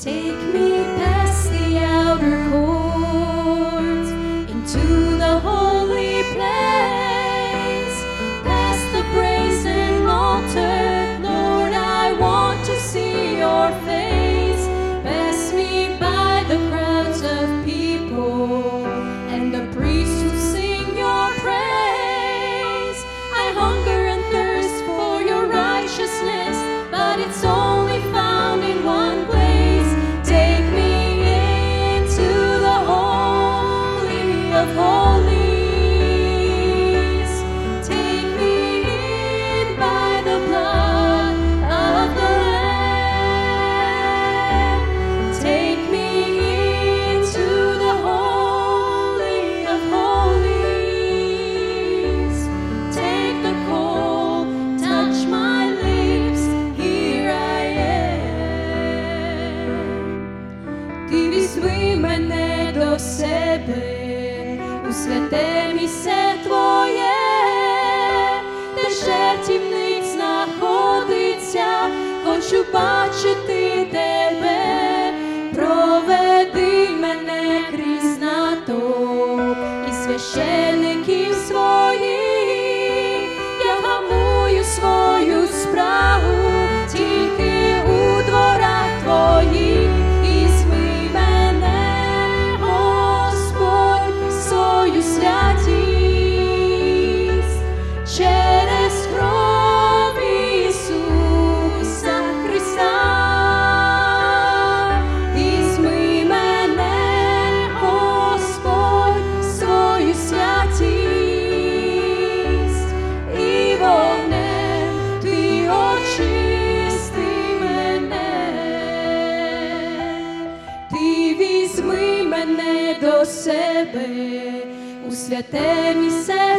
Take me past the outer courts, into the holy place, past the brazen altar. Lord, I want to see your face. Pass me by the crowds of people and the priests who sing your praise. I hunger and thirst for your righteousness, but it's only found in one place. Take me into the holy of holies. Take me in by the blood of the Lamb. Take me into the holy of holies. Take the coal, touch my lips, here I am. Ти візьми мене до себе, у святе місце Твоє, де жертівник знаходиться, хочу бачити Тебе. Проведи мене крізь натовп і священиків своїх. Я вгамую свою спрагу тільки у дворах Твоїх. І змий мене, Господь, в свою святість через кров Ісуса Христа. І змий мене, Господь, в свою святість, і вогнем Ти очисти мене. Ти візьми мене до себе у святе місце